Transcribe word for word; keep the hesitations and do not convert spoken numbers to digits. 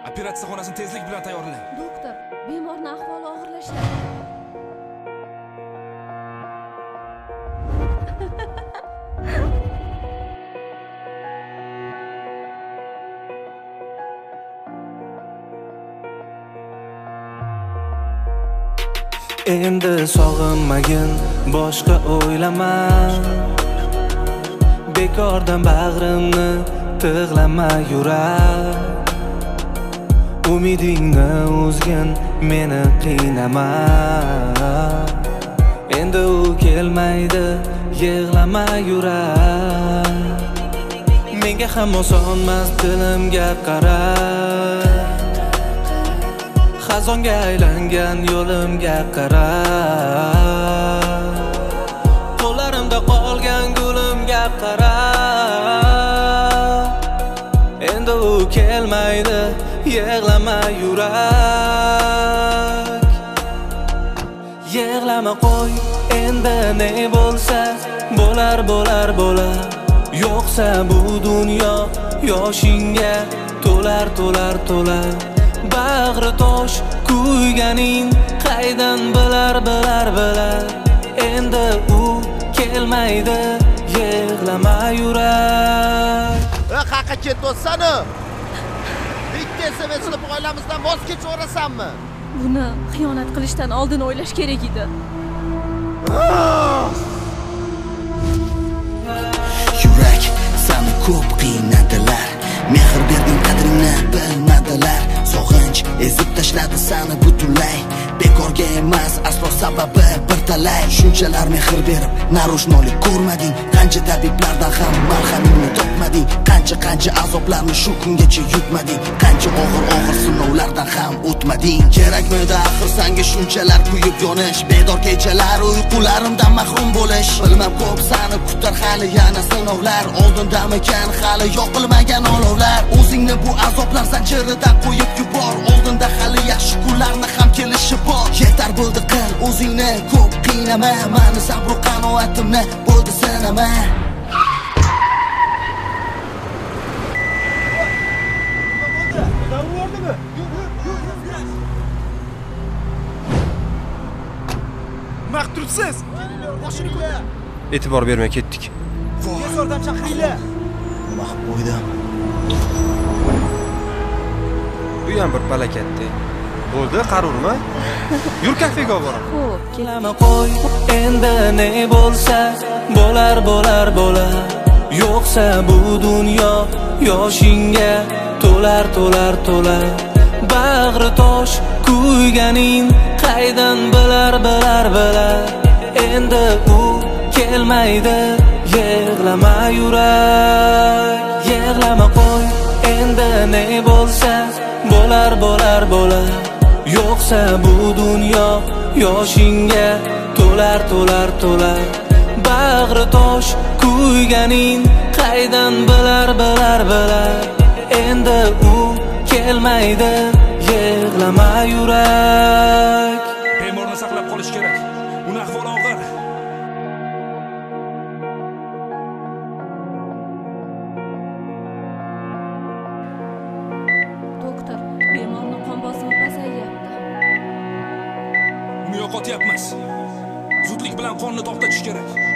Operatsiya xonasini tezlik bilan tayyorlang. Doktor, bemorning ahvoli og'irlashdi. Endi sog'inmagin, boshqa o'ylama. Bekordan bag'rimni tig'lama yurar. Umidingni uzgin, meni qiynama. Endi u kelmaydi, yig'lama yurar. Menga ham osonmas dilimga qara. Xazonga aylangan yo'limga qara. Qo'llarimda qolgan gulimga qara. Endi u kelmaydi, yig'lama yurak. Yig'lama qo'y, endi ne bo'lsa bo'lar bo'lar bo'lar. Yo'qsa bu dunyo yoshingga to'lar to'lar to'lar. Bag'ri tosh kuyganing qaydan bilar bilar bilar. Endi u kelmaydi, yig'lama yurak. Ey qaqa ketdosani? Bitta S M S qilib oilamizdan voz kechirasanmi? Buni xiyonat qilishdan oldin o'ylash kerak edi. Yurak, seni ko'p qiynadilar. Mehr berding, qadringni bilmadilar. Sog'inch ezib tashladi seni butunlay. Bekorga emas, aslo sababi bir talay. Shunchalar mehr berib, narushnolik ko'rmading. Qancha tabiblardan ham marhamingni topmading. Qancha qancha azoblarni shu kungacha yutmading. Qancha og'ir og'ir sinovlardan ham o'tmading. Kerakmidi axir senga shunchalar kuyib yonish? Bedor kechalar, uyqularimdan mahrum bo'lish. Bilmam ko'p seni kutar hali yana sinovlar. Oldindamikan hali yoqilmagan olovlar. O'zingni bu azoblar zanjiridan qo'yib yubor. Oldinda hali yaxshi kunlarni ham kelishi bor. Yetar bo'ldi qil o'zingni ko'p qiynama. Mani sabr qanoatimni bo'ldi sinama. Maqtulsiz. Mashina qo'ying. E'tibor bermay ketdik. Tez yordam chaqiringlar. Nima qilib qo'ydim? Bu ham bir palakatda. Bo'ldi, qarurmi? Yur kafega boraman. Xo'p, Yig'lama qo'y, endi ne bo'lsa bo'lar bo'lar bo'lar. Yo'qsa bu dunyo yoshingga to'lar to'lar to'lar. Bag'ri tosh kuyganing qaydan bilar bilar bilar. Endi u kelmaydi, yig'lama yurak. Yig'lama qo'y, endi ne bo'lsa bo'lar bo'lar bo'lar. Yo'qsa bu dunyo yoshingga to'lar to'lar to'lar. Bag'ri tosh kuyganing qaydan bilar bilar bilar. Endi u kelmaydi, yig'lama yurak. Bemorni saqlab qolish kerak. Uning ahvoli og'ir. doktor, bemorning qon bosimi pasayyapti. Uni yo'qotyapmiz. Zudlik bilan qonni to'xtatish kerak.